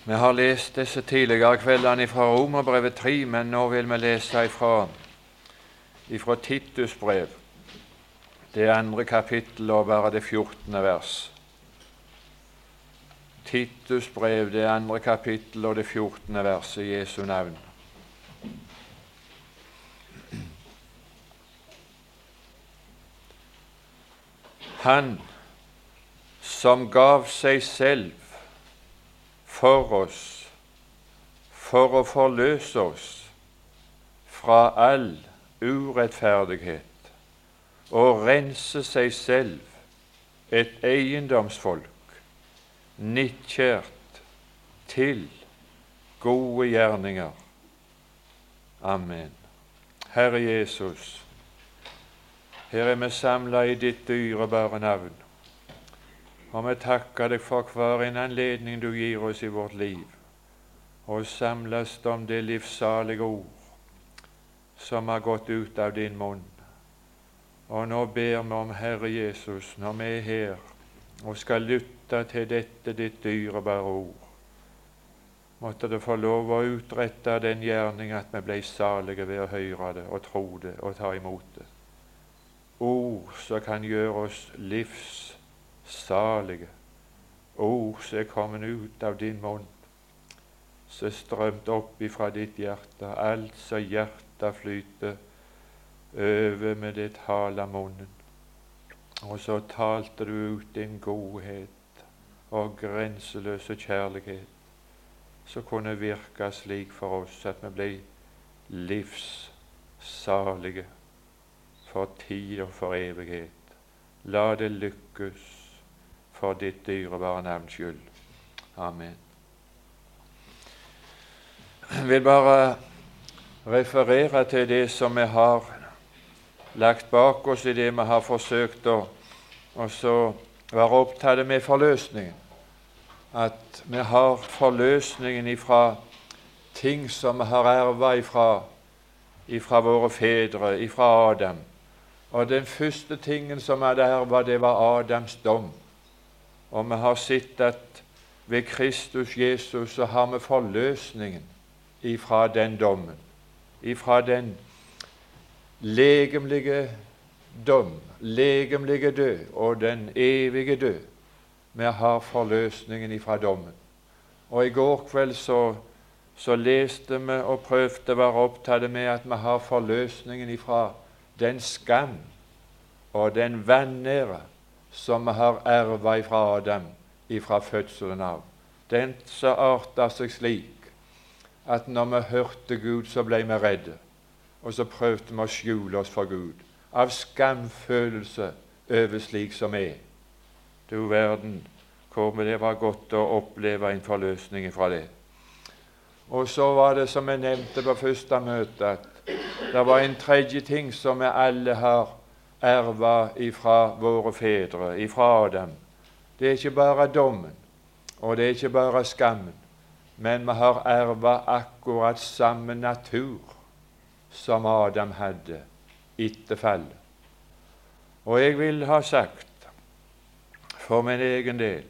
Vi har lest disse tidligere kveldene fra Romerbrevet 3, men nå vil vi lese ifra Titus brev, det 2. kapittel og bare det 14. vers. Titus brev, det 2. kapittel og det 14. vers i Jesu navn. Han som gav seg selv for oss, for å forløse oss fra all urettferdighet og rense seg selv et eiendomsfolk, nidkjært til gode gjerninger. Amen. Herre Jesus, her vi samlet i ditt dyrebare navn, og vi takker deg for hver en anledning du gir oss i vårt liv, og samles om det livssalige ord som har gått ut av din munn. Og nå ber vi om, Herre Jesus, når vi er her og skal lytte til dette ditt dyrebare ord, måtte det få lov å utrette den gjerning at vi ble salige ved å høre det og tro det og ta imot det. Ord som kan gjøre oss livssalige, ord som er kommet ut av din munn, som er strømt opp ifra ditt hjerte, alt som hjertet flyter over med det tale av munnen. Og så talte du ut din godhet og grenseløse kjærlighet, som kunne virke slik for oss at vi ble livssalige for tid og for evighet. La det lykkes for ditt dyrebare navns skyld. Amen. Jeg vil bare referere til det som vi har lagt bak oss i det vi har forsøkt å så være opptatt med forløsningen. At vi har forløsningen ifra ting som vi har arvet ifra våre fedre, ifra Adam. Og den første tingen som vi hadde arvet, det var Adams dom. Og vi har sett at ved Kristus Jesus så har vi forløsningen ifra den dommen, ifra den legemlige dom, legemlige død og den evige død. Vi har forløsningen ifra dommen. Og i går kveld så leste vi og prøvde å være opptatt med at vi har forløsningen ifra den skam og den vanære som vi har arvet ifra Adam, ifra fødselen av. Den som artet seg slik at når vi hørte Gud, så ble vi redde, og så prøvde vi å skjule oss for Gud, av skamfølelse over slik som er. Du verden, hvor det var godt å oppleve en forløsning fra det. Og så var det, som jeg nevnte på første møte, at det var en tredje ting som vi alle har arvet ifra våre fedre, ifra Adam. Det er ikke bare dommen, og det er ikke bare skammen, men vi har arvet akkurat samme natur som Adam hadde etter fallet. Og jeg vil ha sagt, for min egen del,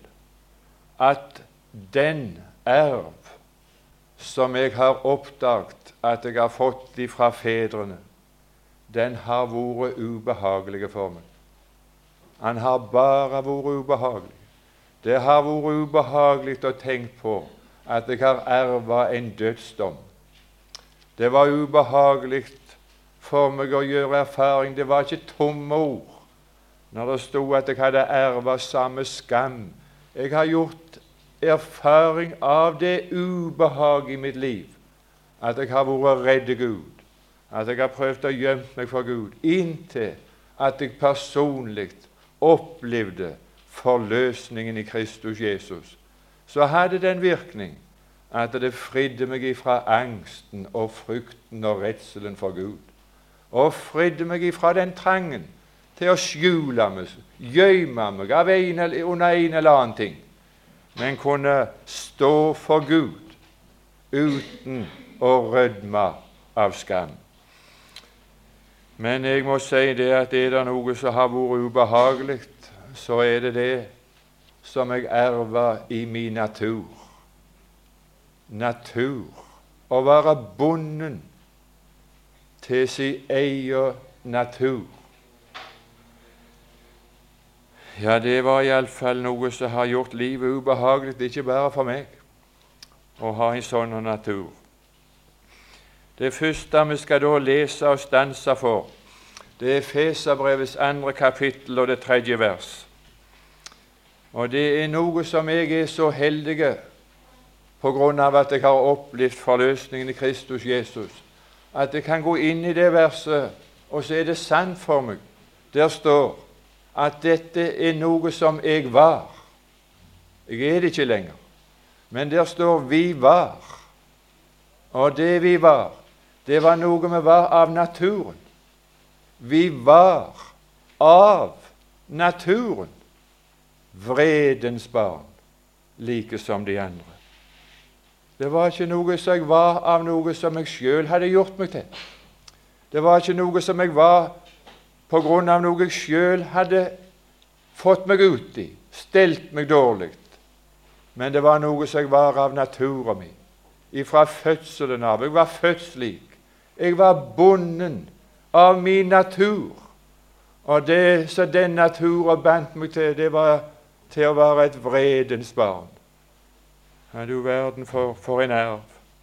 at den arv som jeg har oppdaget at jeg har fått ifra fedrene, den har vært ubehagelig for meg. Han har bare vært ubehagelig. Det har vært ubehagelig å tenke på at jeg har arvet en dødsdom. Det var ubehagelig for meg å gjøre erfaring. Det var ikke tomme ord når det stod at jeg hadde arvet samme skam. Jeg har gjort erfaring av det ubehag i mitt liv, at jeg har vært redd Gud, at jeg har prøvd å gjemme meg for Gud, inntil at jeg personlig opplevde forløsningen i Kristus Jesus. Så hadde den virkning at det fridde meg ifra angsten og frykten og redselen for Gud, og fridde meg ifra den trangen til å skjule meg, gjemme meg av under en eller annen ting, men kunne stå for Gud uten å rødme av skam. Men jeg må si det at er det noe som har vært ubehagelig, så er det det som jeg arvet i min natur. natur, å være bonden til sin egen natur. Ja, det var iallfall noe som har gjort livet ubehagelig, ikke bare for meg, å ha en sånn natur. Det første vi skal da lese og stanse for, det er Efeserbrevets 2. kapittel og det 3. vers. Og det er noe som jeg er så heldig på grunn av at jeg har opplevd forløsningen i Kristus Jesus, at jeg kan gå inn i det verset, og så er det sant for meg. Der står at dette er noe som jeg var. Jeg er det ikke lenger. Men der står vi var. Og det vi var, det var noe vi var av naturen. Vi var av naturen vredens barn, like som de andre. Det var ikke noe som jeg var av noe som jeg selv hadde gjort meg til. Det var ikke noe som jeg var på grunn av noe jeg selv hadde fått meg ut i, stelt meg dårlig. Men det var noe som jeg var av naturen min, ifra fødselen av. Jeg var født slik. Jeg var bonden av min natur. Og det som den naturen bandt meg til, det var til å være et vredens barn. Ja, du verden for en arv.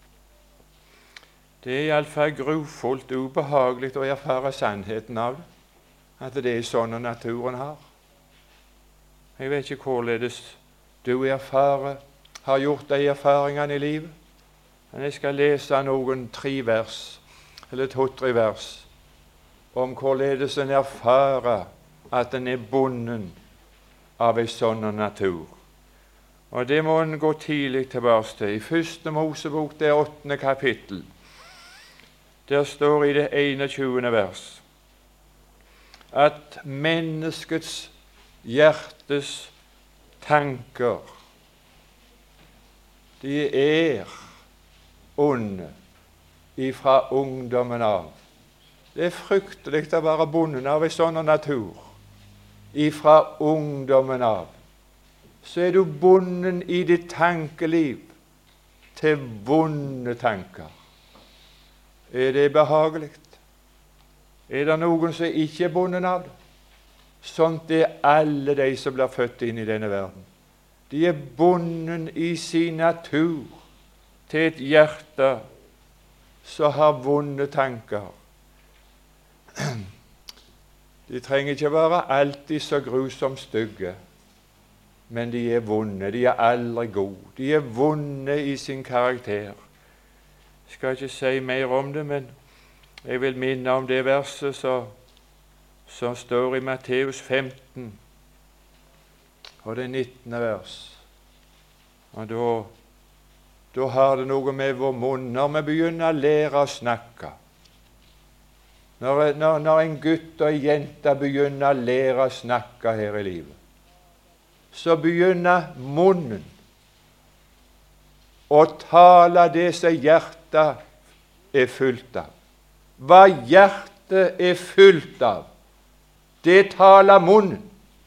Det er iallfall grufullt ubehagelig å erfare sannheten av det, at det er sånn naturen har. Jeg vet ikke hvorledes du har gjort de erfaringene i livet, men jeg skal lese noen 3 vers, eller 2-3 vers, om hvorledes en erfarer at en er bonden av en sånn natur. Og det må en gå tidlig tilbake til. I 1. Mosebok, det 8. kapittel, der står i det 21. vers at menneskets hjertes tanker, de er onde ifra ungdommen av. Det er fryktelig å være bonden av en sånn natur. Ifra ungdommen av så er du bonden i ditt tankeliv til vonde tanker. Er det behagelig? Er det noen som ikke er bonden av det? Sånt er alle de som blir født inn i denne verden. De er bonden i sin natur til et hjerte som har vonde tanker. De trenger ikke være alltid så grusomt stygge, men de er vonde. De er aldri gode. De er vonde i sin karakter. Jeg skal ikke si mer om det, men jeg vil minne om det verset som står i Matteus 15, og det 19. vers. Og da har det noe med vår munn. Når vi begynner å lære å snakke, når en gutt og en jente begynner å lære å snakke her i livet, så begynner munnen å tale det som hjertet er fullt av. Hva hjertet er fullt av, det taler munnen.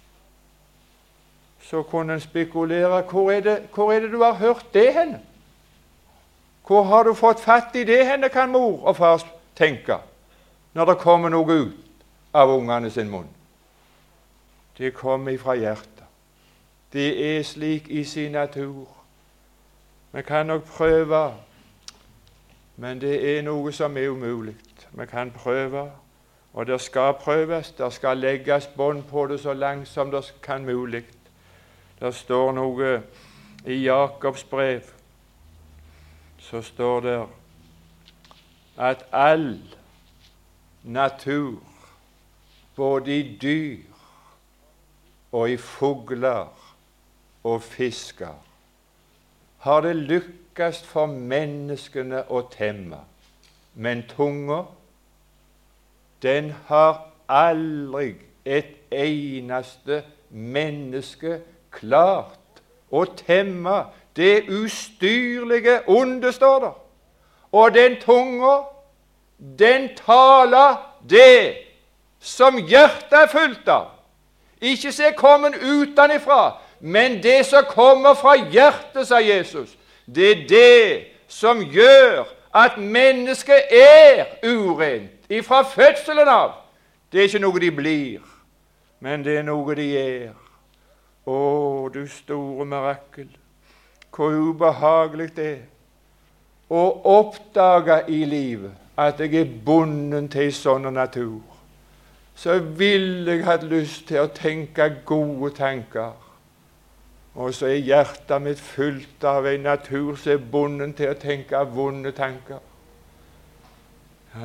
Så kunne en spekulere, hvor er det du har hørt det henne? Hvor har du fått fatt i det henne, kan mor og far tenke, når det kommer noe ut av ungene sin munn. Det kommer fra hjertet. Det er slik i sin natur. Vi kan nok prøve, men det er noe som er umulig. Vi kan prøve, og det skal prøves. Det skal legges bånd på det så langt som det kan mulig. Det står noe i Jakobs brev, så står det at all natur, både i dyr og i fugler og fisker, har det lykkes for menneskene å temme, men tunga, den har aldri et eneste menneske klart å temme det ustyrlige onde, står der. Og den tunga, den taler det som hjertet er fullt av. Ikke som er kommet utenfra, men det som kommer fra hjertet, sa Jesus, det er det som gjør at mennesket er urent ifra fødselen av. Det er ikke noe de blir, men det er noe de er. Å, du store mirakel, hvor ubehagelig det er å oppdage i livet at jeg er bundet til en sånn natur. Så ville jeg hatt lyst til å tenke gode tanker, og så er hjertet mitt fullt av en natur som er bundet til å tenke vonde tanker. Ja,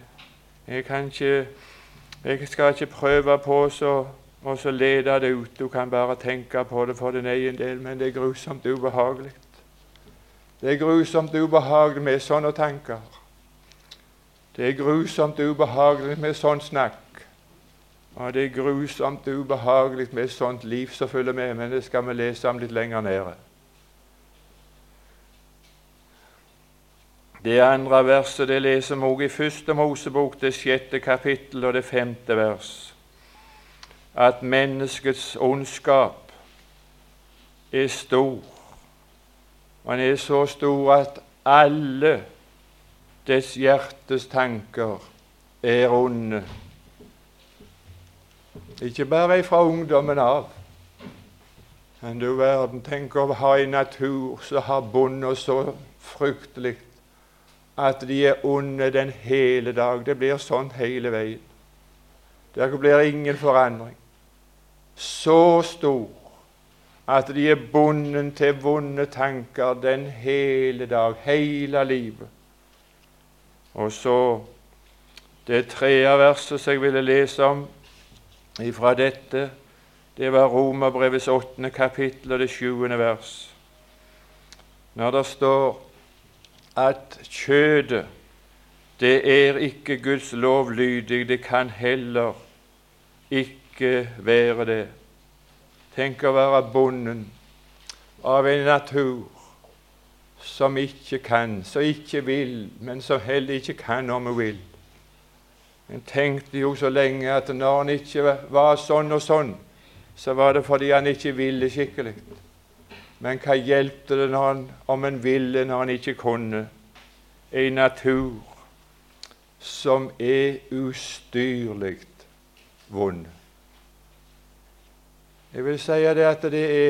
jeg skal ikke prøve på og så lede det ut. Du kan bare tenke på det for din egen del, men det er grusomt ubehagelig. Det er grusomt ubehagelig med sånne tanker. Det er grusomt ubehagelig med sånn snakk. Og det er grusomt ubehagelig med sånt liv som følger med, men det skal vi lese om litt lenger nede. Det andre verset det leser vi også i første Mosebok, det 6. kapittel og det 5. vers. At menneskets ondskap er stor. Og den er så stor at alle dets hjertes tanker er onde. Ikke bare fra ungdommen av. Men du verden, tenk å ha en natur som har bundet oss så fryktelig at de er onde den hele dag. Det blir sånn hele veien. Der blir ingen forandring. Så stor at de er bundet til vonde tanker den hele dag, hele livet. Og så det 3. verset som jeg ville lese om ifra dette, det var Romerbrevets 8. kapittel og det 7. vers. Når det står at kjødet, det er ikke Guds lovlydig, det kan heller ikke være det. Tenk å være bonden av en natur som ikke kan, som ikke vil, men som heller ikke kan om hun vil. En tenkte jo så lenge at når han ikke var sånn og sånn, så var det fordi han ikke ville skikkelig. Men hva hjelpte det om en ville når han ikke kunne? En natur som er ustyrlig vond. Jeg vil si det at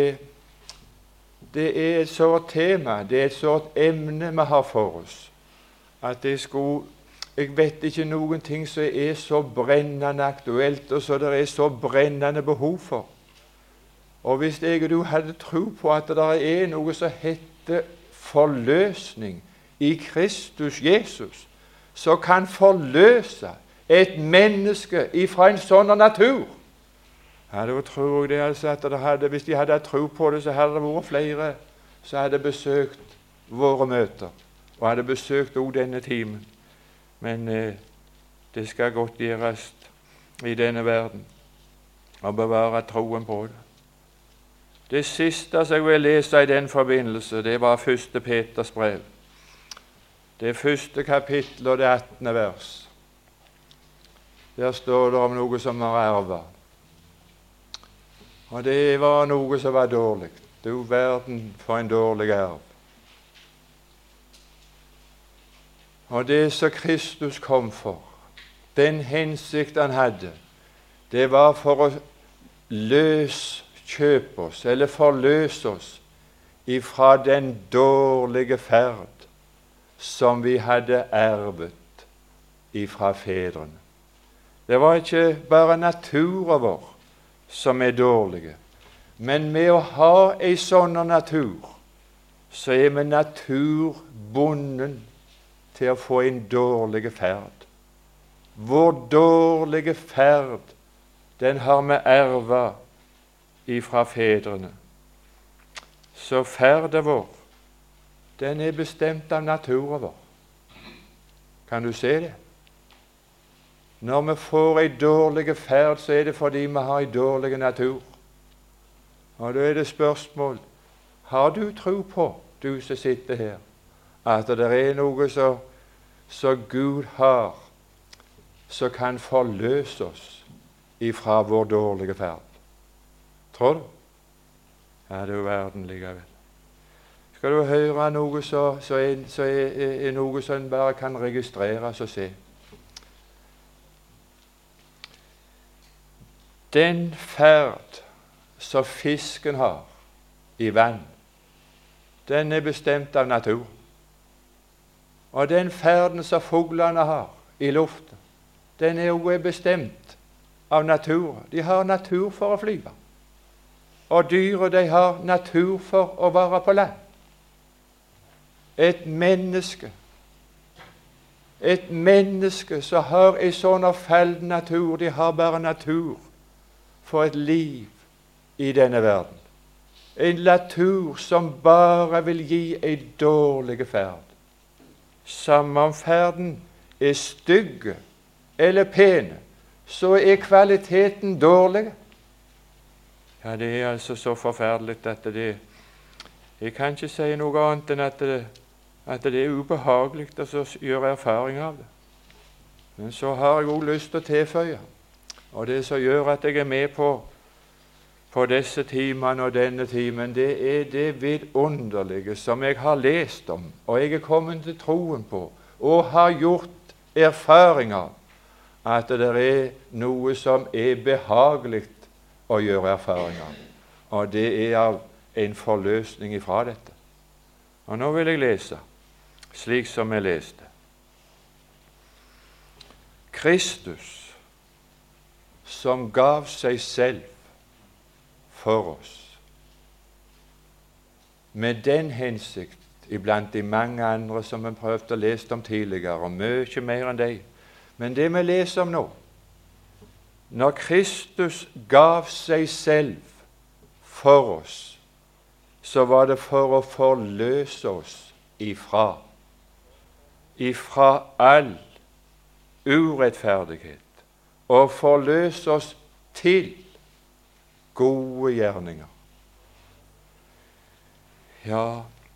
det er et sånt tema, det er et sånt emne vi har for oss, at jeg vet ikke noen ting som er så brennende aktuelt, og så det er så brennende behov for. Og hvis jeg og du hadde tro på at det er noe som heter forløsning i Kristus Jesus, så kan forløse et menneske ifra en sånn natur. Ja, da tror jeg det altså at hvis de hadde tro på det, så hadde det vært flere som hadde besøkt våre møter, og hadde besøkt også denne timen. Men det skal godt gjøres i denne verden å bevare troen på det. Det siste som jeg vil lese i den forbindelse, det var 1. Peters brev. Det 1. kapittel og det 18. vers. Der står det om noe som er arvet. Og det var noe som var dårlig. Du verden for en dårlig arv. Og det som Kristus kom for, den hensikt han hadde, det var for å løskjøpe oss, eller forløse oss, ifra den dårlige ferd som vi hadde ervet ifra fedrene. Det var ikke bare naturen vår som er dårlige, men med å ha en sånn natur, så er vi naturbunden til å få en dårlig ferd. Vår dårlige ferd, den har vi ervet ifra fedrene. Så ferden vår, den er bestemt av naturen vår. Kan du se det? Når vi får en dårlig ferd, så er det fordi vi har en dårlig natur. Og da er det spørsmål, har du tro på, du som sitter her, at det er noe så Gud har, som kan forløse oss ifra vår dårlige ferd? Tror du? Ja, det er jo verden likevel. Skal du høre noe så er noe som en bare kan registreres og se. Den ferd som fisken har i vann, den er bestemt av natur. Og den ferden som fuglene har i luften, den er jo bestemt av natur. De har natur for å flyve. Og dyret, de har natur for å være på land. Et menneske som har en sånn fallen natur, de har bare natur for et liv i denne verden. En natur som bare vil gi en dårlig ferd. Samme om ferden er stygge eller pene, så er kvaliteten dårlig. Ja, det er altså så forferdelig at jeg kan ikke si noe annet enn at det er ubehagelig å gjøre erfaring av det. Men så har jeg også lyst til å tilføye, og det som gjør at jeg er med på disse timene og denne timen, det er det vidunderlige som jeg har lest om, og jeg er kommet til troen på, og har gjort erfaring av, at det er noe som er behagelig å gjøre erfaring av, og det er av en forløsning ifra dette. Og nå vil jeg lese, slik som jeg leste. Kristus, som gav seg selv for oss, med den hensikt iblant de mange andre som vi prøvde å lese om tidligere, og mye mer enn det. Men det vi leser om nå, når Kristus gav seg selv for oss, så var det for å forløse oss ifra all urettferdighet, og forløse oss til gode gjerninger. Ja,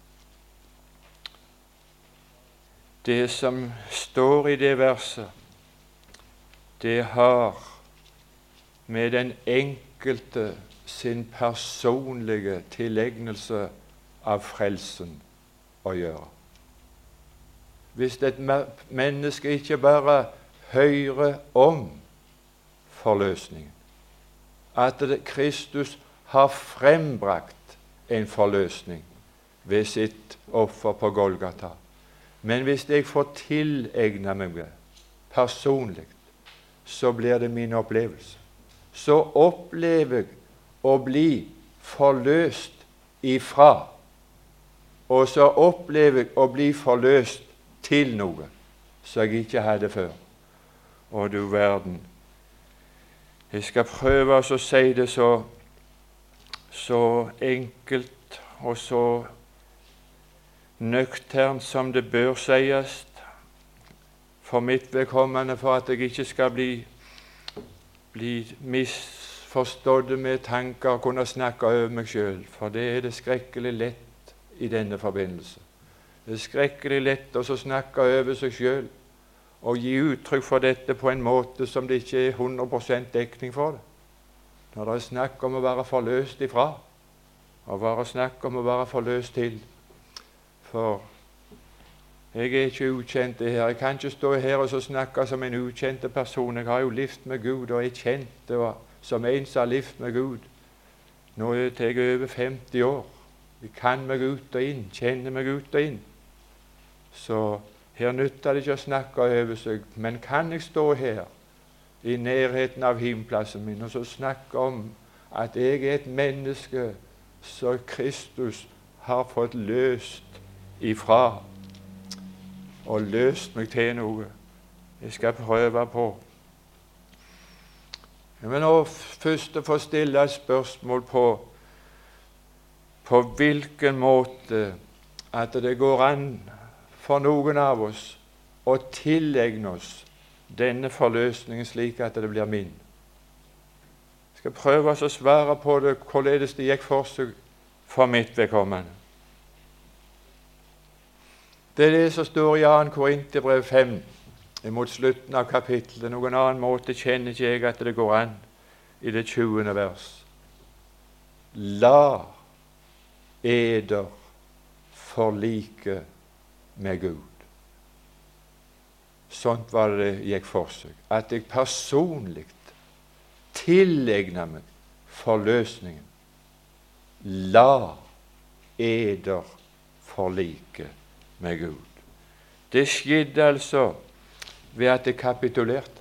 det som står i det verset, det har med den enkelte sin personlige tilegnelse av frelsen å gjøre. Hvis et menneske ikke bare hører om forløsningen, at Kristus har frembrakt en forløsning ved sitt offer på Golgata, men hvis jeg får tilegne meg det personlig, så blir det min opplevelse. Så opplever jeg å bli forløst ifra, og så opplever jeg å bli forløst til noe som jeg ikke hadde før. Og du verden, jeg skal prøve å si det så enkelt og så nøkternt som det bør sies, for mitt vedkommende, for at jeg ikke skal bli misforstått med tanker og kunne snakke over meg selv, for det er det skrekkelig lett i denne forbindelse. Det er skrekkelig lett å snakke over seg selv og gi uttrykk for dette på en måte som det ikke er 100% dekning for det. Når det er snakk om å være forløst ifra, og bare snakk om å være forløst til. For jeg er ikke ukjent det her. Jeg kan ikke stå her og så snakke som en ukjente person. Jeg har jo levd med Gud, og jeg kjente det som en som har levd med Gud. Nå er jeg over 50 år. Jeg kan meg ut og inn, kjenner meg ut og inn. Så her nytter det ikke å snakke over seg, men kan jeg stå her i nærheten av himmelplassen min og så snakke om at jeg er et menneske som Kristus har fått løst ifra, og løst meg til noe jeg skal prøve på. Jeg vil nå først få stille et spørsmål på hvilken måte at det går an for noen av oss å tilegne oss denne forløsningen slik at det blir min. Jeg skal prøve å svare på det, hvorledes det gikk for seg for mitt vedkommende. Det er det som står i 2. Korinterbrev 5, mot slutten av kapittelet. Noen annen måte kjenner ikke jeg at det går an i det 20. vers. La eder forlike med Gud. Sånt var det gikk for seg, at jeg personlig tilegnet meg forløsningen. La eder forlike med Gud. Det skjedde altså ved at jeg kapitulerte.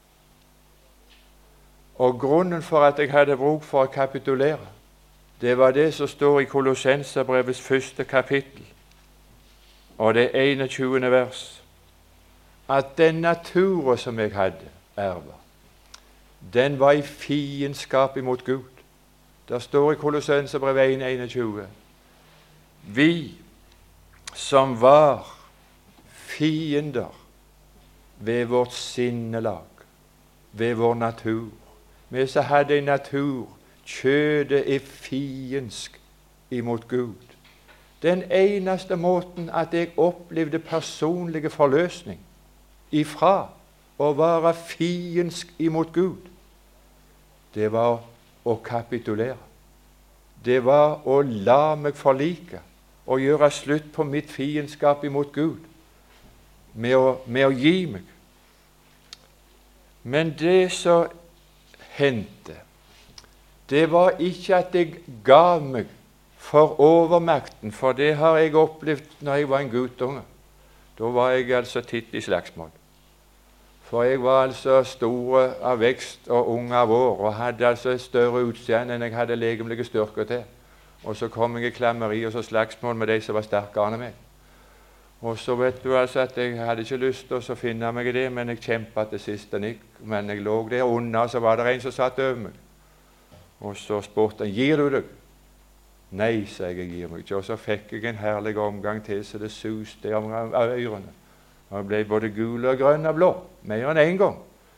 Og grunnen for at jeg hadde bruk for å kapitulere, det var det som står i Kolossenserbrevets 1. kapittel, og det 21. vers, at den naturen som jeg hadde erva, den var i fiendskap imot Gud. Det står i Kolossenserbrevet 1:21, vi som var fiender ved vårt sinnelag, ved vår natur, vi som hadde en natur, kjødet er fiendsk imot Gud. Den eneste måten at jeg opplevde personlige forløsning ifra å være fiendsk imot Gud, det var å kapitulere. Det var å la meg forlike og gjøre slutt på mitt fiendskap imot Gud med å gi meg. Men det som hendte, det var ikke at jeg gav meg for overmakten, for det har jeg opplevd når jeg var en guttunge. Da var jeg altså titt i slagsmål. For jeg var altså stor av vekst og ung av år, og hadde altså et større utseende enn jeg hadde legemlige styrker til. Og så kom jeg i klammeri og så slagsmål med de som var sterkere enn meg. Og så vet du altså at jeg hadde ikke lyst til å finne meg i det, men jeg kjempet til siste nikk. Men jeg lå der unna, så var det en som satt over meg. Og så spurte han, gir du deg? Nei, sa jeg gir meg ikke. Og så fikk jeg en herlig omgang til, så det suste av ørene. Og jeg ble både gul og grønn og blå, mer enn en gang.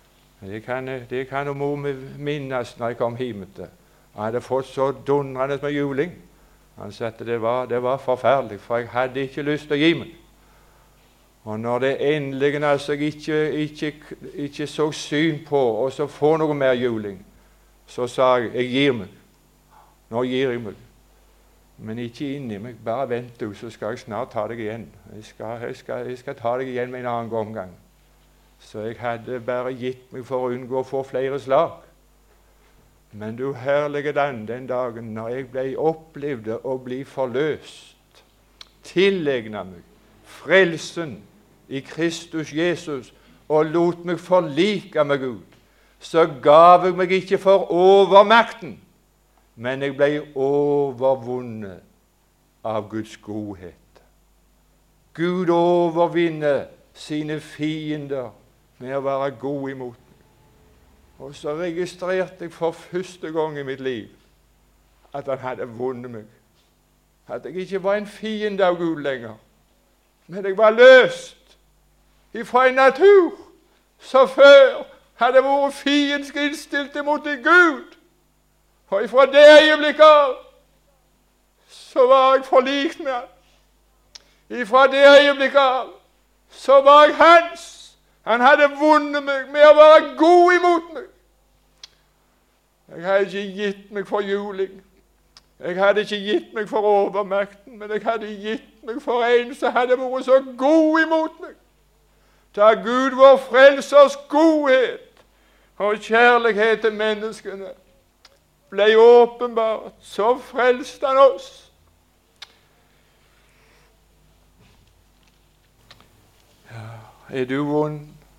Det kan jo mor minnes når jeg kom hjem til. Jeg hadde fått så dundrende med juling. Han sa at det var forferdelig, for jeg hadde ikke lyst til å gi meg. Og når det endelig altså ikke så syn på, og så får noe mer juling, så sa jeg gir meg. Nå gir jeg meg. Men ikke inni meg. Bare vent du, så skal jeg snart ta deg igjen. Jeg skal ta deg igjen med en annen omgang. Så jeg hadde bare gitt meg for å unngå å få flere slag. Men du herlige den dagen når jeg opplevde å bli forløst, tilegnet meg frelsen i Kristus Jesus og lot meg forlike med Gud, så gav jeg meg ikke for overmakten, men jeg ble overvunnet av Guds godhet. Gud overvinner sine fiender med å være god imot meg. Og så registrerte jeg for første gang i mitt liv at han hadde vunnet meg. At jeg ikke var en fiende av Gud lenger, men jeg var løst ifra en natur som før hadde vært fiendsk innstilt imot Gud. Og ifra det øyeblikket av så var jeg forlikt med han. Ifra det øyeblikket av så var jeg hans. Han hadde vunnet meg med å være god imot meg. Jeg hadde ikke gitt meg for juling. Jeg hadde ikke gitt meg for overmakten, men jeg hadde gitt meg for en som hadde vært så god imot meg. Da Gud vår frelsers godhet og kjærlighet til menneskene ble åpenbart, så frelste han oss. Ja, er du vond?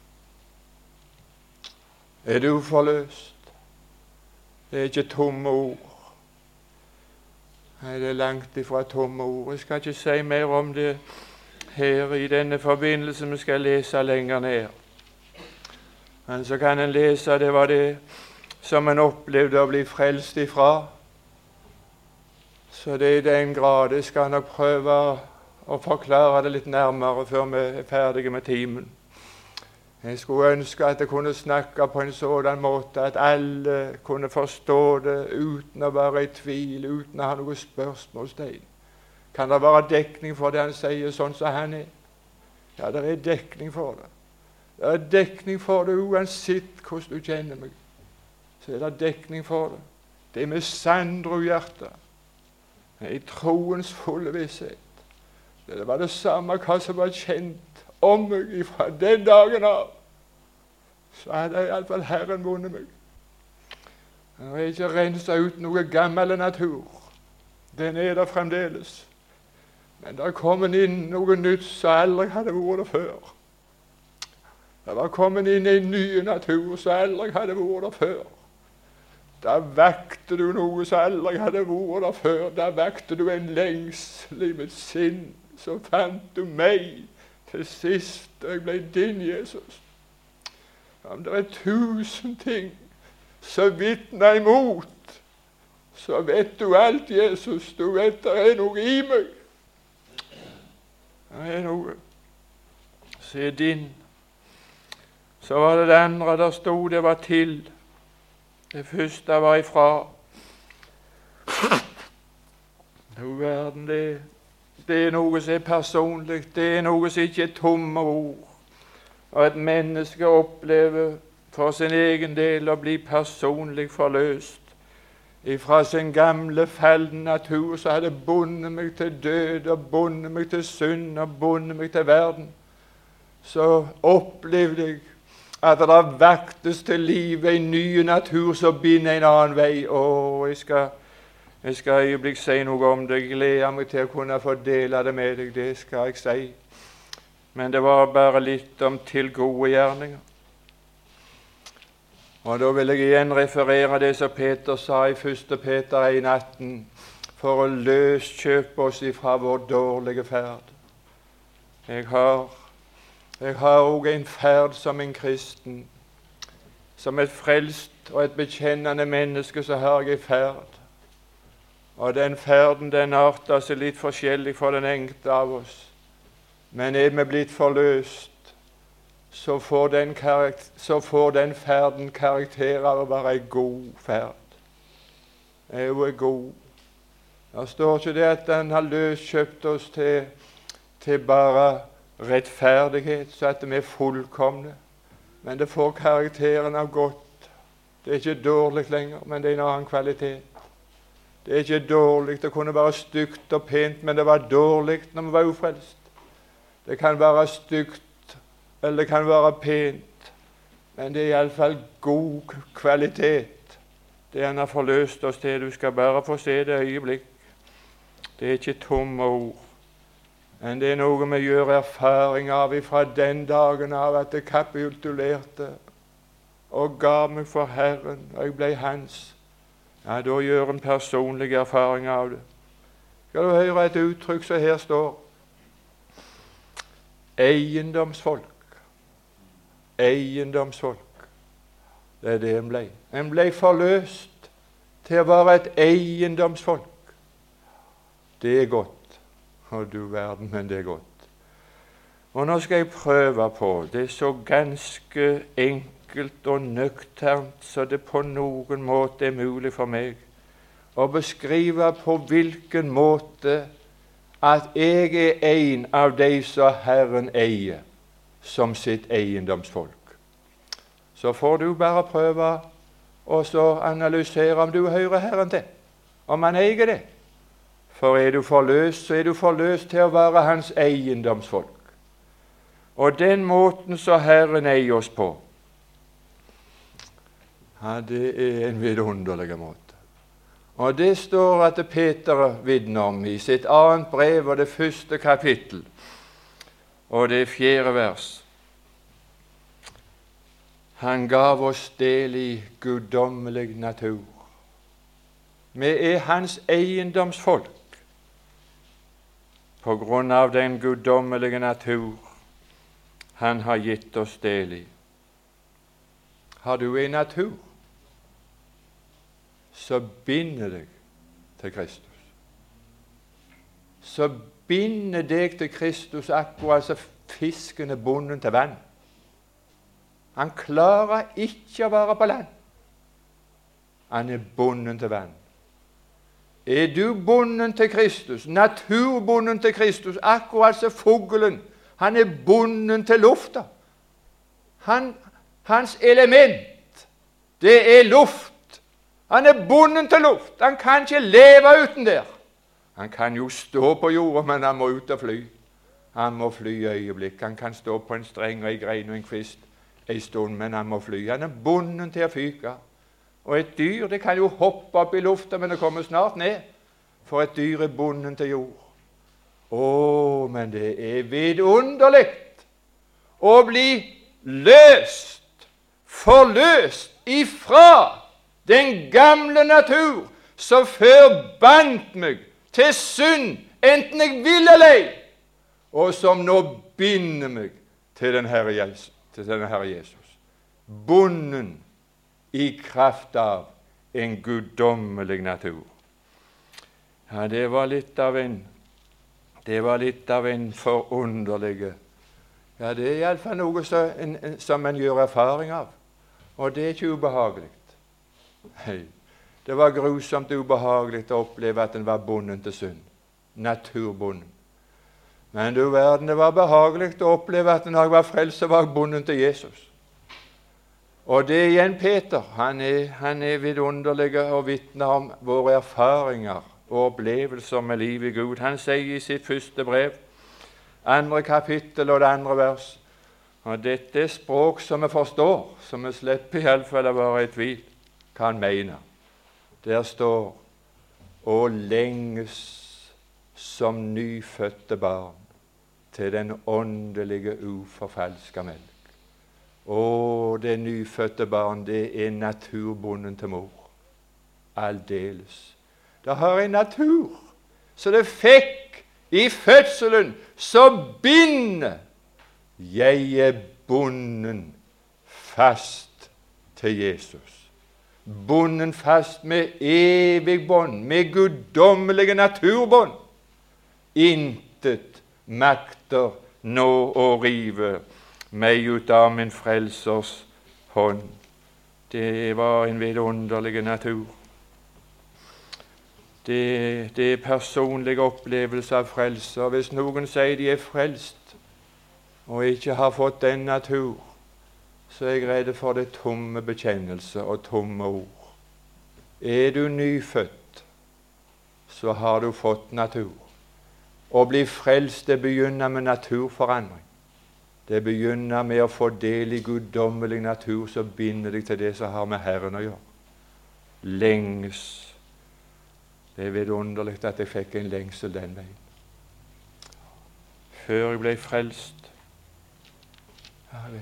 Er du forløst? Det er ikke tomme ord. Nei, det er langt ifra tomme ord. Jeg skal ikke si mer om det her i denne forbindelse. Vi skal lese lenger ned. Men så kan en lese, det var det som en opplevde å bli frelst ifra. Så det er i den grad. Jeg skal nok prøve å forklare det litt nærmere før vi er ferdige med timen. Jeg skulle ønske at jeg kunne snakke på en sådan måte at alle kunne forstå det uten å være i tvil, uten å ha noe spørsmålstegn. Kan det være dekning for det han sier sånn som han er? Ja, det er dekning for det. Det er dekning for det uansett hvordan du kjenner meg. Så er det dekning for det. Det er med sandro hjerte. I troens fulle visshet Det var det samme hva som var kjent om meg fra den dagen av. Så hadde iallfall Herren vunnet meg. Han har ikke renset ut noe gammel natur. Den er der fremdeles. Men det er kommet inn noe nytt som aldri hadde vært der før. Det var kommet inn en ny natur som aldri hadde vært der før. Da vakte du noe som aldri hadde vært der før. Da vakte du en lengsel i mitt sinn. Så fant du meg til sist, og jeg ble din, Jesus. Om det er 1000 ting som vitner imot, så vet du alt, Jesus. Du vet det er noe i meg. Det er noe. Se din. Så var det andre der stod, det var til. Det første var ifra. Du verden, det er noe som er personlig. Det er noe som ikke er tomme ord. Og et menneske opplever for sin egen del å bli personlig forløst ifra sin gamle falne natur som hadde bundet meg til død og bundet meg til synd og bundet meg til verden. Så opplevde jeg at det vaktes til liv en ny natur som binder en annen vei. Jeg skal øyeblikk si noe om det. Jeg gleder meg til å kunne få dele det med deg. Det skal jeg si. Men det var bare litt om til gode gjerninger. Og da vil jeg igjen referere det som Peter sa i 1. Peter 1,18, for å løskjøpe oss ifra vår dårlige ferd. Jeg har også en ferd som en kristen. Som et frelst og et bekjennende menneske så har jeg en ferd. Og den ferden den arter seg litt forskjellig for den enkelte av oss. Men er vi blitt forløst, så får den ferden karakter av å være en god ferd. Hun er god. Det står ikke det at den har løskjøpt oss til bare rettferdighet, så at vi er fullkomne. Men det får karakteren av godt. Det er ikke dårlig lenger, men det er en annen kvalitet. Det er ikke dårlig. Det kunne være stygt og pent, men det var dårlig når vi var ufrelst. Det kan være stygt, eller det kan være pent, men det er iallfall god kvalitet. Det han har forløst oss til. Du skal bare få se det øyeblikk. Det er ikke tomme ord, men det er noe vi gjør erfaring av fra den dagen av at det kapitulerte og ga meg for Herren, og jeg ble hans. Ja, da gjør en personlig erfaring av det. Skal du høre et uttrykk som her står? Eiendomsfolk. Eiendomsfolk. Det er det en ble. En ble forløst til å være et eiendomsfolk. Det er godt. Å du verden, men det er godt. Og nå skal jeg prøve på. Det er så ganske enkelt og nøkternt så det på noen måte er mulig for meg å beskrive på hvilken måte at jeg er en av de som Herren eier som sitt eiendomsfolk. Så får du bare prøve og så analysere om du hører Herren til, om han eier det. For er du forløst, så er du forløst til å være hans eiendomsfolk. Og den måten som Herren eier oss på, ja, det er en vidunderlig måte. Og det står at Peter vitner om i sitt annet brev og det 1. kapittel, og det 4. vers. Han gav oss del i guddommelig natur. Vi er hans eiendomsfolk på grunn av den guddommelige natur han har gitt oss del i. Har du en natur, så binder deg til Kristus. Så binder deg til Kristus akkurat som fisken er bundet til vann. Han klarer ikke å være på land. Han er bundet til vann. Er du bundet til Kristus, naturbundet til Kristus, akkurat som fuglen, han er bundet til lufta. Hans element, det er luft. Han er bundet til luft. Han kan ikke leve uten der. Han kan jo stå på jorda, men han må ut og fly. Han må fly i øyeblikk. Han kan stå på en streng og en grein og en kvist en stund, men han må fly. Han er bonden til å fyke. Og et dyr, det kan jo hoppe opp i lufta, men det kommer snart ned. For et dyr er bonden til jord. Men det er vidunderlig å bli løst, forløst ifra den gamle natur som før bandt meg til synd, enten jeg vil eller ei, og som nå binder meg til den Herre Jesus. Bonden i kraft av en guddommelig natur. Ja, det var litt av en forunderlig. Ja, det er iallfall noe som en gjør erfaring av, og det er ikke ubehagelig. Nei, det var grusomt ubehagelig å oppleve at en var bonden til synd, naturbonden. Men du verden, det var behagelig å oppleve at en var frelst og var bonden til Jesus. Og det igjen Peter, han er vidunderlig og vitner om våre erfaringer og opplevelser med livet i Gud. Han sier i sitt første brev, 2. kapittel og det 2. vers, og dette er språk som vi forstår, så vi slipper i alle fall å være i tvil hva han mener. Der står, «Og lenges som nyfødte barn til den åndelige uforfalska melk». Det nyfødte barn, det er naturbonden til mor. Aldeles. Det har en natur, så det fikk i fødselen, så binder jeg er bonden fast til Jesus. Bonden fast med evig bånd, med guddommelige naturbånd. Intet makter nå å rive meg ut av min frelsers hånd. Det var en vidunderlig natur. Det er personlig opplevelse av frelse. Hvis noen sier de er frelst og ikke har fått den natur, så er jeg redd for det tomme bekjennelse og tomme ord. Er du nyfødt, så har du fått natur. Å bli frelst, det begynner med naturforandring. Det begynner med å få del i guddommelig natur, så binder deg til det som har med Herren å gjøre. Lenges. Det er vidunderlig at jeg fikk en lengsel den veien. Før jeg ble frelst, jeg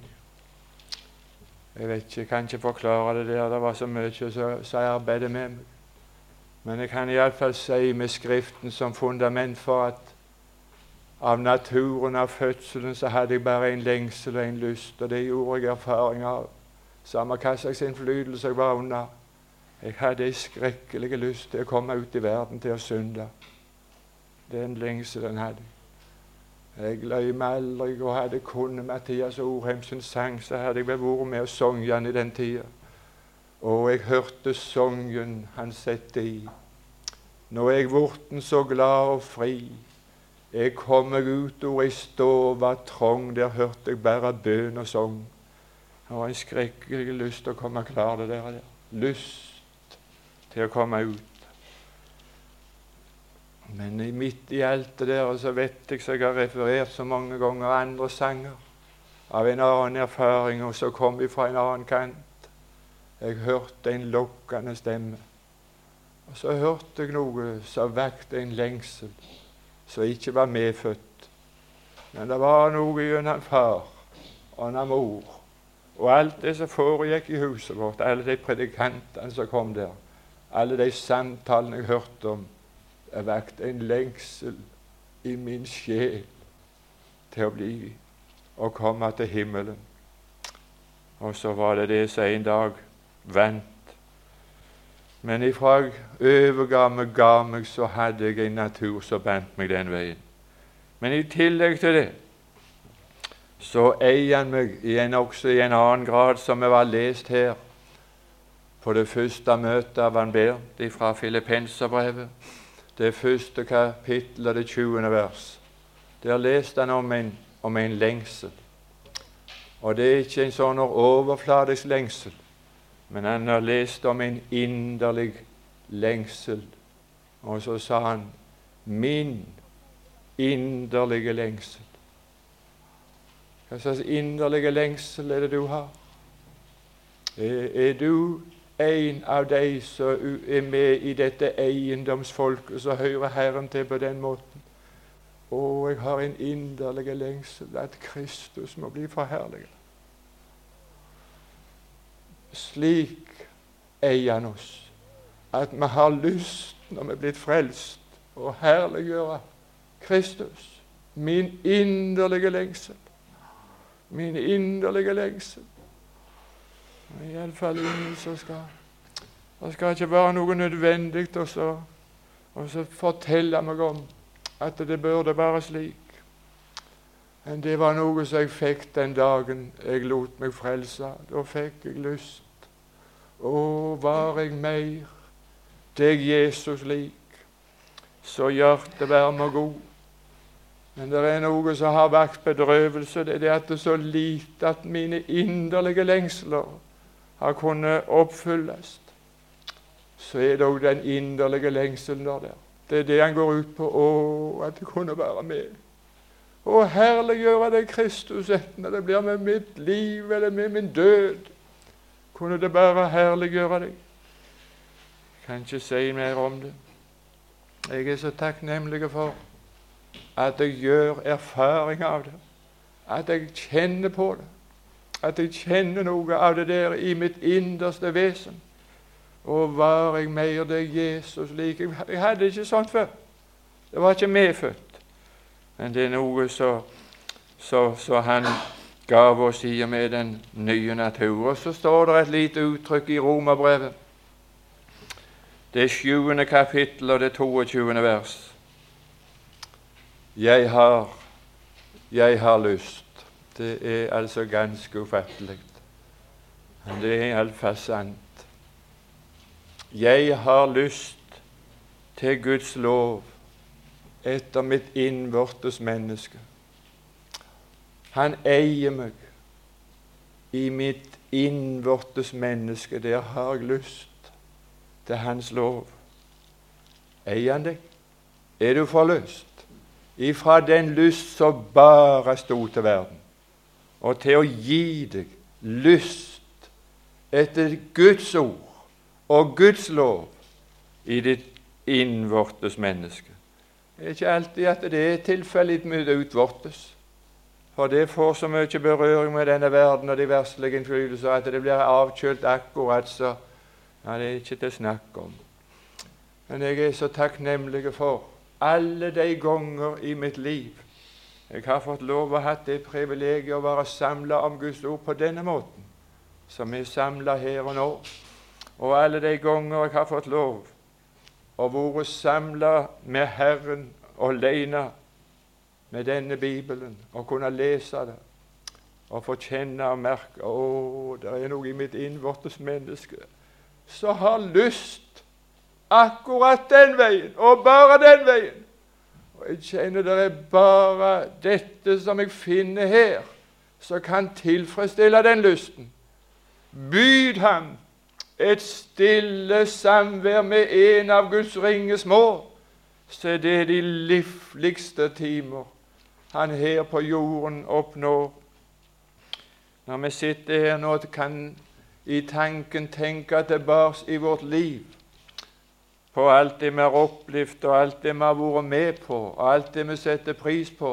vet ikke, jeg kan ikke forklare det der. Det var så mye som jeg arbeidet med meg. Men jeg kan i alle fall si med Skriften som fundament for at av naturen, av fødselen, så hadde jeg bare en lengsel og en lyst, og det gjorde jeg erfaring av. Samme hva slags innflytelse jeg var under. Jeg hadde en skrekkelig lyst til å komme ut i verden til å synde. Den lengselen hadde jeg. Jeg glemmer aldri, og hadde kunnet Mathias Orheimsen sang, så hadde jeg vel vært med og sunget han i den tida. Og jeg hørte sangen han sette i. Nå er jeg vorten så glad og fri. Jeg kom meg ut og ei stova trong, der hørte jeg bare bøn og sang. Det var en skrekkelig lyst til å komme klar det der. Lyst til å komme ut. Men midt i alt det der, så vet jeg, så jeg har referert så mange ganger andre sanger av en annen erfaring, og så kom jeg fra en annen kant. Jeg hørte en lokkende stemme, og så hørte jeg noe som vakte en lengsel, som ikke var medfødt. Men det var noe gjennom far og gjennom mor, og alt det som foregikk i huset vårt, alle de predikantene som kom der, alle de samtalene jeg hørte om, det vakte en lengsel i min sjel til å bli og komme til himmelen. Og så var det som en dag vant. Men ifra jeg overga meg, så hadde jeg en natur som bandt meg den veien. Men i tillegg til det, så eier han meg også i en annen grad, som vi var lest her på det første møtet av han Bernt fra Filippenserbrevet. Det første kapittel og det 20. vers. Der leste han om en lengsel. Og det er ikke en sånn overfladisk lengsel, men han har lest om en inderlig lengsel. Og så sa han, min inderlige lengsel. Hva slags inderlige lengsel er det du har? Er du en av de som er med i dette eiendomsfolket, så hører Herren til på den måten? Å, jeg har en inderlig lengsel at Kristus må bli forherliget. Slik eier han oss, at vi har lyst, når vi er blitt frelst, å herliggjøre Kristus. Min inderlige lengsel. Min inderlige lengsel. I alle fall ingen som skal. Det skal ikke være noe nødvendig å så fortelle meg om at det burde være slik. Men det var noe som jeg fikk den dagen jeg lot meg frelse. Da fikk jeg lyst. Å, var jeg mer deg Jesus lik, så hjertet vær meg god. Men det er noe som har vakt bedrøvelse, det er det at det er så lite at mine inderlige lengsler har kunnet oppfylles. Så er det også den inderlige lengselen der. Det er det han går ut på. Å, at det kunne være med. Å, herliggjøre deg, Kristus, enten det blir med mitt liv eller med min død. Kunne det bare herliggjøre deg. Jeg kan ikke si mer om det. Jeg er så takknemlig for at jeg gjør erfaring av det. At jeg kjenner på det. At jeg kjenner noe av det der i mitt innerste vesen. Og var jeg mer deg Jesus lik? Jeg hadde ikke sånt før. Det var ikke medfødt. Men det er noe så han gav oss i og med den nye natur. Og så står det et lite uttrykk i Romerbrevet. Det 7. kapittel og det 22. vers. Jeg har lyst. Det er altså ganske ufattelig. Men det er i alle fall sant. Jeg har lyst til Guds lov etter mitt innvortes menneske. Han eier meg i mitt innvortes menneske. Der har jeg lyst til hans lov. Eier han deg? Er du forløst? Ifra den lyst som bare stod til verden, og til å gi deg lyst etter Guds ord og Guds lov i ditt innvortes menneske. Det er ikke alltid at det er tilfellet med det utvortes, for det får så mye berøring med denne verden og de verslige innflytelser at det blir avkjølt akkurat så. Ja, det er ikke til å snakke om. Men jeg er så takknemlig for alle de ganger i mitt liv jeg har fått lov å ha det privilegiet å være samlet om Guds ord på denne måten, som er samlet her og nå. Og alle de ganger jeg har fått lov å være samlet med Herren alene med denne Bibelen, og kunne lese det, og få kjenne og merke, det er noe i mitt innvortes menneske som har lyst akkurat den veien, og bare den veien. Og jeg kjenner det er bare dette som jeg finner her, som kan tilfredsstille den lysten. Byd ham et stille samvær med en av Guds ringe små, så det er de livligste timer han her på jorden oppnår. Når vi sitter her nå, kan i tanken tenke tilbake i vårt liv, på alt det vi har opplevd, og alt det vi har vært med på, og alt det vi setter pris på,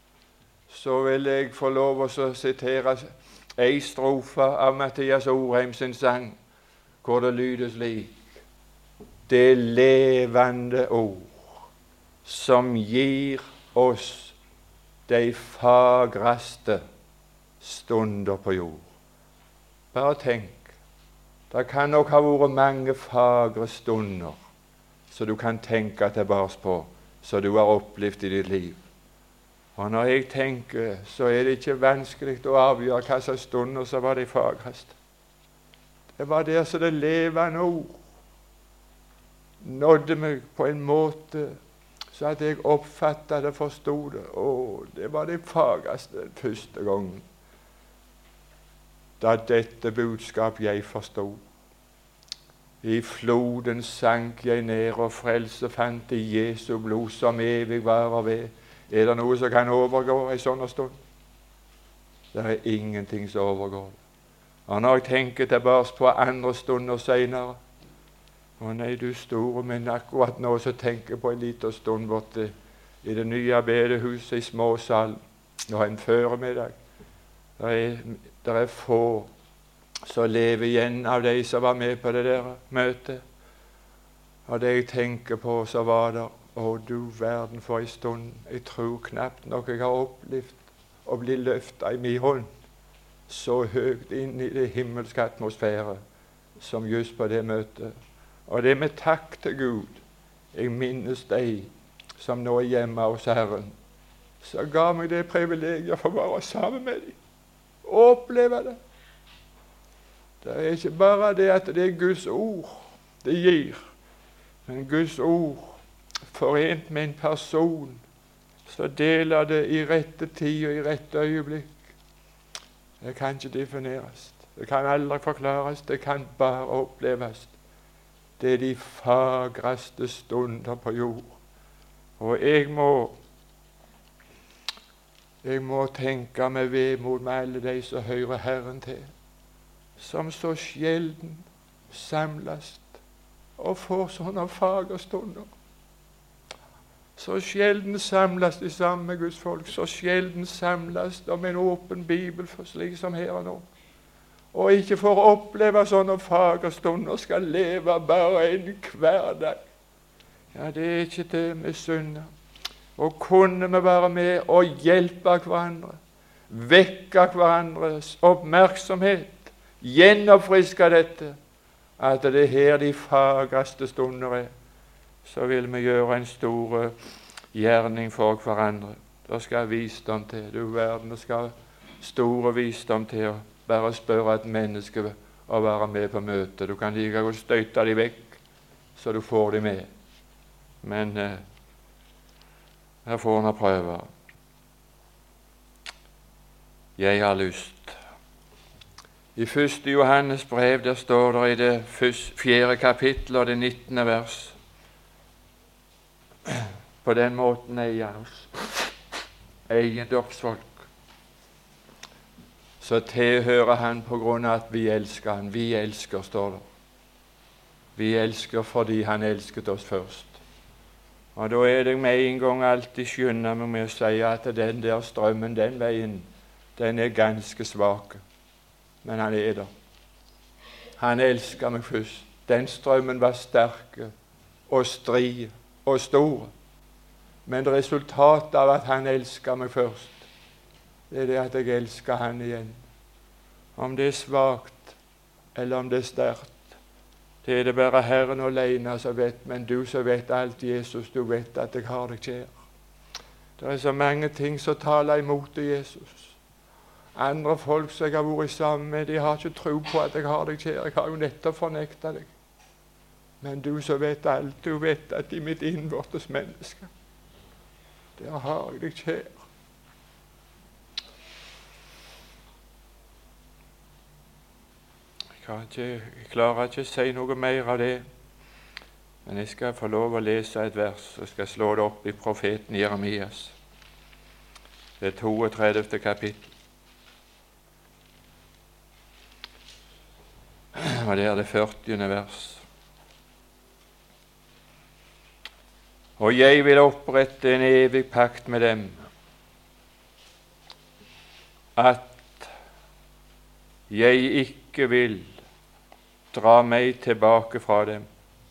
så vil jeg få lov å sitere en strofe av Mathias Orheim sin sang, hvor det lyder slik: Det levende ord som gir oss de fagreste stunder på jord. Bare tenk, det kan nok ha vært mange fagre stunder så du kan tenke tilbake på, så du har opplevd i ditt liv. Og når jeg tenker, så er det ikke vanskelig å avgjøre hva slags stunder som var de fagreste. Det var der så det levende ord nådde meg på en måte så at jeg oppfattet det og forstod det. Det var det fagreste første gangen da dette budskap jeg forstod. I floden sank jeg ned, og frelse fant i Jesu blod som evig varer ved. Er det noe som kan overgå en sånn stund? Det er ingenting som overgår det. Og når jeg tenker tilbake på andre stunder senere, å nei, du store, men akkurat nå så tenker jeg på en liten stund borte i det nye bedehuset i småsalen, og en føremiddag. Det er få som lever igjen av de som var med på det der møtet. Og det jeg tenker på, så var det, å du verden for en stund, jeg tror knapt nok jeg har opplevd å bli løftet i min hånd så høyt inn i det himmelske atmosfære som just på det møtet. Og det med takk til Gud. Jeg minnes de som nå er hjemme hos Herren, så ga meg det privilegiet for å være sammen med dem og oppleve det. Det er ikke bare det at det er Guds ord det gir, men Guds ord forent med en person så deler det i rette tid og i rette øyeblikk. Det kan ikke defineres. Det kan aldri forklares. Det kan bare oppleves. Det er de fagreste stunder på jord. Og jeg må tenke med vemod med alle de som hører Herren til, som så sjelden samles og får sånne fagre stunder. Så sjelden samles de sammen med Guds folk, så sjelden samles om en åpen bibel for slik som her og nå. Og ikke for å oppleve sånne fagre stunder, skal leve bare en hverdag. Ja, det er ikke det vi synder. Og kunne vi være med og hjelpe hverandre, vekke hverandres oppmerksomhet, gjenoppfriske dette, at det er her de fagreste stunder er, så vil vi gjøre en stor gjerning for hverandre. Det skal visdom til. Du verden, det skal store visdom til å bare spørre et menneske å være med på møtet. Du kan like godt støyte dem vekk, så du får dem med. Men her får han prøve. Jeg har lyst. I 1. Johannes brev, der står det i det 4. kapittel og det 19. vers. På den måten er han oss eiendomsfolk. Så tilhører han på grunn av at vi elsker han. Vi elsker, står det. Vi elsker fordi han elsket oss først. Og da er det med en gang alltid skynder meg med å si at den der strømmen, den veien, den er ganske svak. Men han er der. Han elsker meg først. Den strømmen var sterk og stri og stor. Men resultatet av at han elsker meg først, det er det at jeg elsker han igjen. Om det er svakt eller om det er sterkt, det er det bare Herren alene som vet, men du som vet alt, Jesus, du vet at jeg har deg kjær. Det er så mange ting som taler imot deg, Jesus. Andre folk som jeg har vært sammen med, de har ikke tro på at jeg har deg kjær. Jeg har jo nettopp fornektet deg. Men du som vet alt, du vet at i mitt innvortes menneske, der har jeg deg kjær. Jeg klarer ikke å si noe mer av det, men jeg skal få lov å lese et vers og skal slå det opp i profeten Jeremias. Det 32. kapittel. Og det er det 40. vers. Og jeg vil opprette en evig pakt med dem, at jeg ikke vil dra meg tilbake fra dem.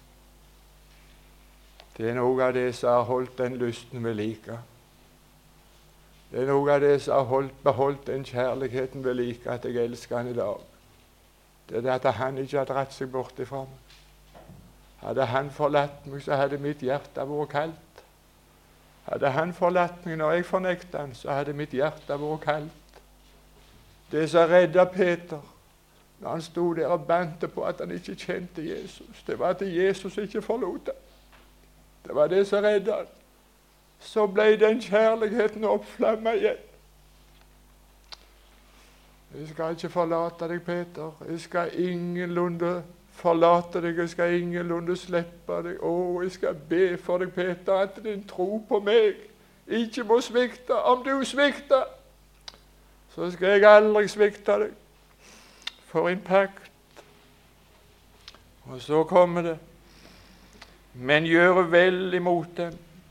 Det er noe av det som har holdt den lysten ved like. Det er noe av det som har beholdt den kjærligheten ved like, at jeg elsker han i dag. Det er det at han ikke har dratt seg bort ifra meg. Hadde han forlatt meg, så hadde mitt hjerte vært kaldt. Hadde han forlatt meg når jeg fornektet han, så hadde mitt hjerte vært kaldt. Det som reddet Peter når han sto der og bante på at han ikke kjente Jesus, det var at Jesus ikke forlot ham. Det var det som reddet han. Så ble den kjærligheten oppflammet igjen. Jeg skal ikke forlate deg, Peter. Jeg skal ingenlunde forlate deg. Jeg skal ingenlunde slippe deg. Å, jeg skal be for deg, Peter, at din tro på meg ikke må svikte. Om du svikter, så skal jeg aldri svikte deg. For en pakt. Og så kommer det: men gjøre vel imot dem.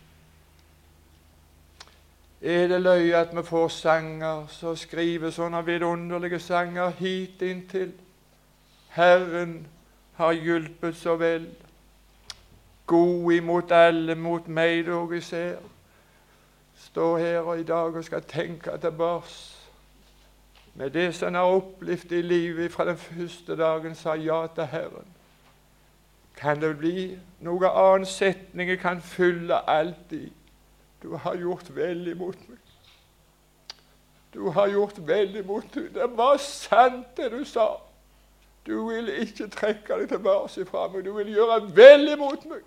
Er det løye at vi får sanger som skriver sånne vidunderlige sanger hit inntil? Herren har hjulpet så vel. God imot alle, mot meg dog jeg ser. Stå her og i dag og skal tenke tilbake med det som har opplevd i livet fra den første dagen sa ja til Herren. Kan det bli noen annen setning jeg kan fylle alt i? Du har gjort vel imot meg. Du har gjort vel imot meg. Det var sant det du sa. Du vil ikke trekke deg tilbake fra meg. Du vil gjøre vel imot meg.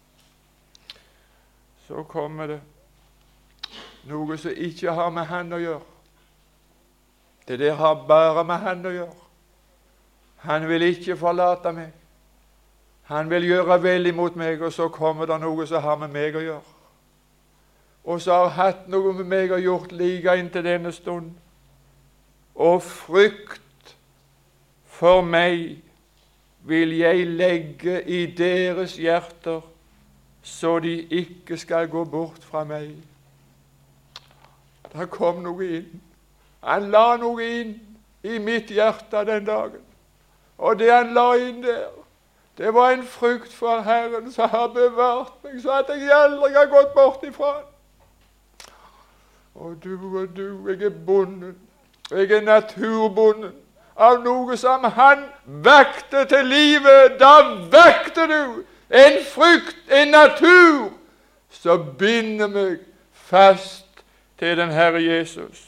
Så kommer det noe som ikke har med han å gjøre. Det der har bare med han å gjøre. Han vil ikke forlate meg. Han vil gjøre vel imot meg, og så kommer det noe som har med meg å gjøre. Og så har hatt noe med meg å gjort like inntil denne stund. Og frykt for meg vil jeg legge i deres hjerter, så de ikke skal gå bort fra meg. Der kom noe inn. Han la noe inn i mitt hjerte den dagen. Og det han la inn der, det var en frykt for Herren som har bevart meg, så at jeg aldri har gått bort ifra han. Og du, jeg er bonden. Jeg er naturbonden av noe som han vekte til livet. Da vekte du en frykt, en natur, som binder meg fast til den Herre Jesus.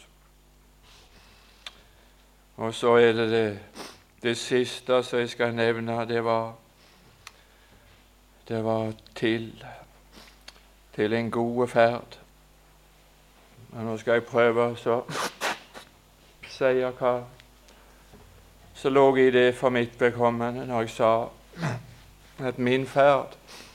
Og så er det siste som jeg skal nevne, det var til en god ferd. Men nå skal jeg prøve å si hva som lå i det for mitt vedkommende når jeg sa at min ferd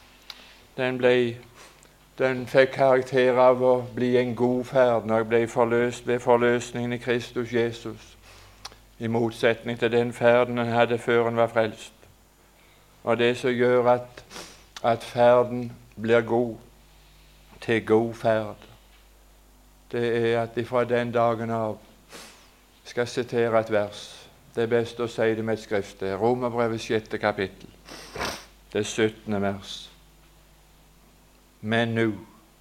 den fikk karakter av å bli en god ferd når jeg ble forløst ved forløsningen i Kristus Jesus, i motsetning til den ferden han hadde før han var frelst. Og det som gjør at ferden blir god, til god ferd, det er at fra den dagen av skal sitere et vers. Det er best å si det med et skriftsted. Romerbrevet 6. kapittel, det 17. vers. Men nu,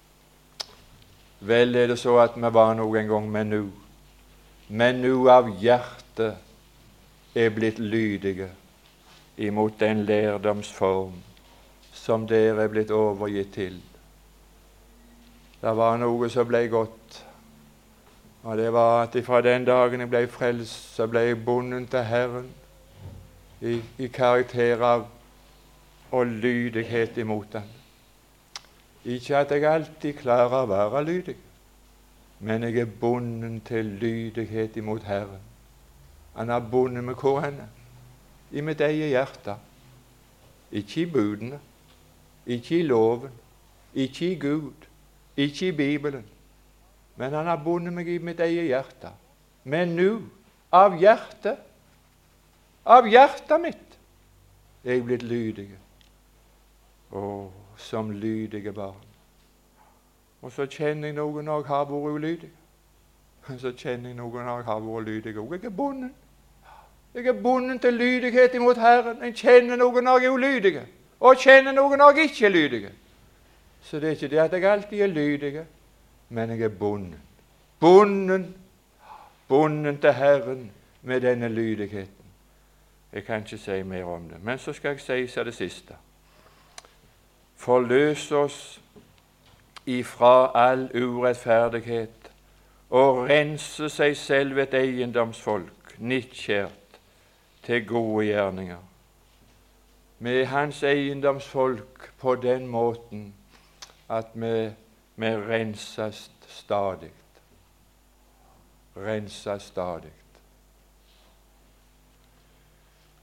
vel er det så at vi var noe en gang, men nu av hjertet er blitt lydige imot den lærdomsform som dere er blitt overgitt til. Det var noe som ble godt, og det var at fra den dagen jeg ble frelst, så ble jeg bundet til Herren i karakter av og lydighet imot ham. Ikke at jeg alltid klarer å være lydig, men jeg er bundet til lydighet imot Herren. Han har bundet meg hvor han er? I mitt eget hjerte. Ikke i budene, ikke i loven, ikke i Gud, ikke i Bibelen, men han har bundet meg i mitt eget hjerte. Men nå, av hjertet mitt, er jeg blitt lydige. Som lydige barn. Og så kjenner jeg noen når jeg har vært ulydig. Så kjenner jeg noen når jeg har vært lydig. Jeg er bundet. Jeg er bundet til lydighet imot Herren. Jeg kjenner noen når jeg er ulydig, og kjenner noen når jeg ikke er lydig. Så det er ikke det at jeg alltid er lydig, men jeg er bundet. Bundet til Herren med denne lydigheten. Jeg kan ikke si mer om det, men så skal jeg si seg det siste. Forløs oss ifra all urettferdighet og rense seg selv et eiendomsfolk, nidkjært til gode gjerninger. Med hans eiendomsfolk på den måten at vi renses stadig. Renses stadig.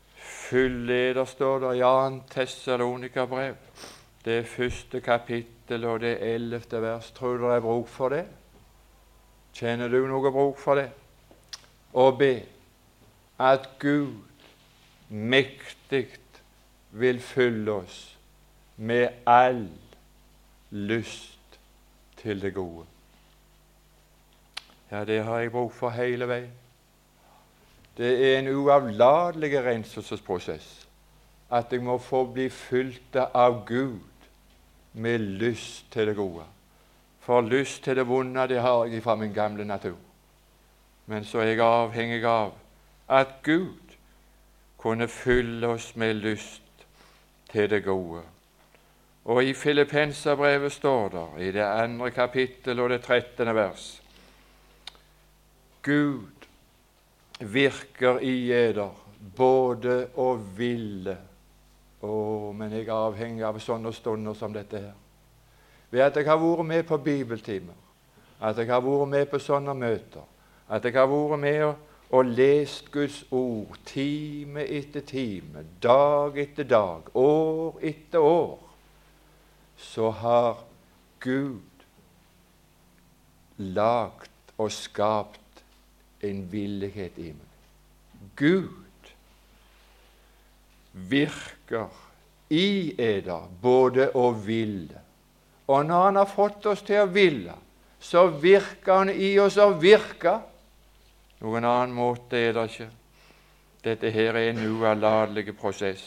Fylleder står det i 2. Tessalonika brev, det 1. kapittel, kapittel og det 11. vers. Tror du det er bruk for det? Kjenner du noe bruk for det? Og be at Gud mektig vil fylle oss med all lyst til det gode. Ja, det har jeg bruk for hele veien. Det er en uavlatelig renselsesprosess at jeg må få bli fylt av Gud med lyst til det gode. For lyst til det vonde, det har jeg fra min gamle natur. Men så er jeg avhengig av at Gud kunne fylle oss med lyst til det gode. Og i Filippenserbrevet står det, i det 2. kapittel og det 13. vers, Gud virker i eder både å ville. Men jeg er avhengig av sånne stunder som dette her. Ved at jeg har vært med på bibeltimer, at jeg har vært med på sånne møter, at jeg har vært med og lest Guds ord time etter time, dag etter dag, år etter år, så har Gud lagt og skapt en villighet i meg. Gud virker i eder både å ville. Og når Han har fått oss til å ville, så virker Han i oss å virke. Noen annen måte er det ikke. Dette her er en uavlatelig prosess.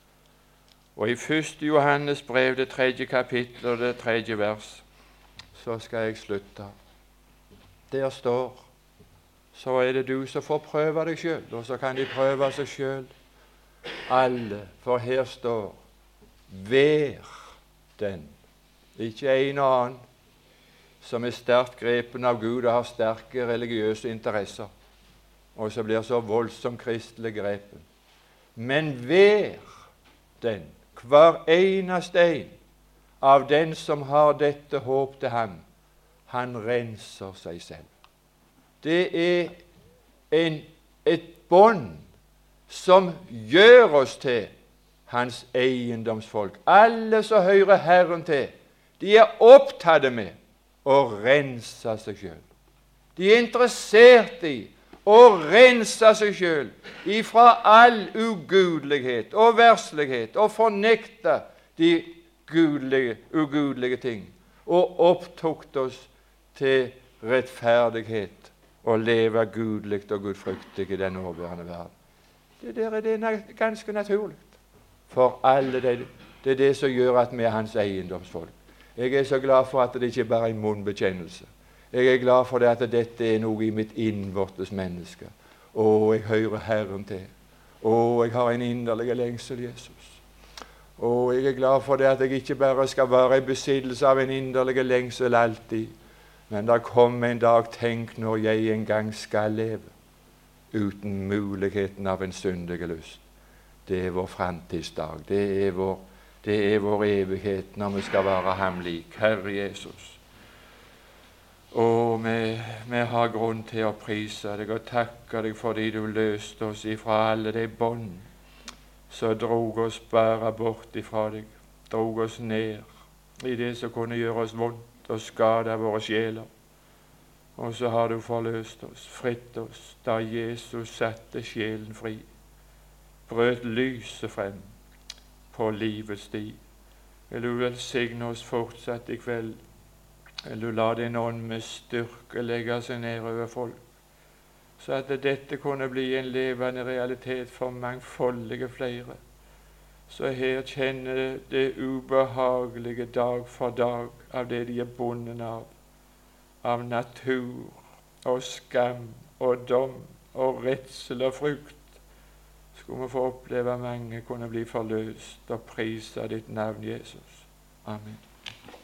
Og i 1. Johannes brev, det 3. kapittel og det 3. vers, så skal jeg slutte. Der står, så er det du som får prøve deg selv, og så kan de prøve seg selv. Alle, for her står, vær den, ikke en og annen, som er sterkt grepen av Gud og har sterke religiøse interesser, og så blir så voldsomt kristelig grepen. Men vær den, hver eneste en av den som har dette håp til ham, han renser seg selv. Det er et bånd som gjør oss til hans eiendomsfolk. Alle som hører Herren til, de er opptatt med å rense seg selv. De er interessert i å rense seg selv ifra all ugudelighet og verslighet og fornekte de ugudelige ting og opptukte oss til rettferdighet og leve gudelig og gudfryktig i den nåværende verden. Det er ganske naturlig for alle. Det er det som gjør at vi er hans eiendomsfolk. Jeg er så glad for at det ikke bare er en munnbekjennelse. Jeg er glad for det at dette er noe i mitt innvortes menneske. Jeg hører Herren til. Jeg har en inderlig lengsel, Jesus. Jeg er glad for det at jeg ikke bare skal være i besittelse av en inderlig lengsel alltid, men det kommer en dag, tenk når jeg en gang skal leve uten muligheten av en syndig lyst. Det er vår fremtidsdag. Det er vår evighet når vi skal være ham lik, Herre Jesus. Vi har grunn til å prise deg og takke deg fordi du løste oss ifra alle de bånd som drog oss bare bort ifra deg, drog oss ned i det som kunne gjøre oss vondt og skade våre sjeler. Og så har du forløst oss, fritt oss, da Jesus satte sjelen fri, brøt lyset frem på livets sti. Vil du velsigne oss fortsatt i kveld? Vil du la din ånd med styrke legge seg ned over folk, så at dette kunne bli en levende realitet for mangfoldige flere, så her kjenner det ubehagelige dag for dag av det de er bundet av natur og skam og dom og redsel og frykt. Skulle vi få oppleve mange kunne bli forløst og prise ditt navn, Jesus. Amen.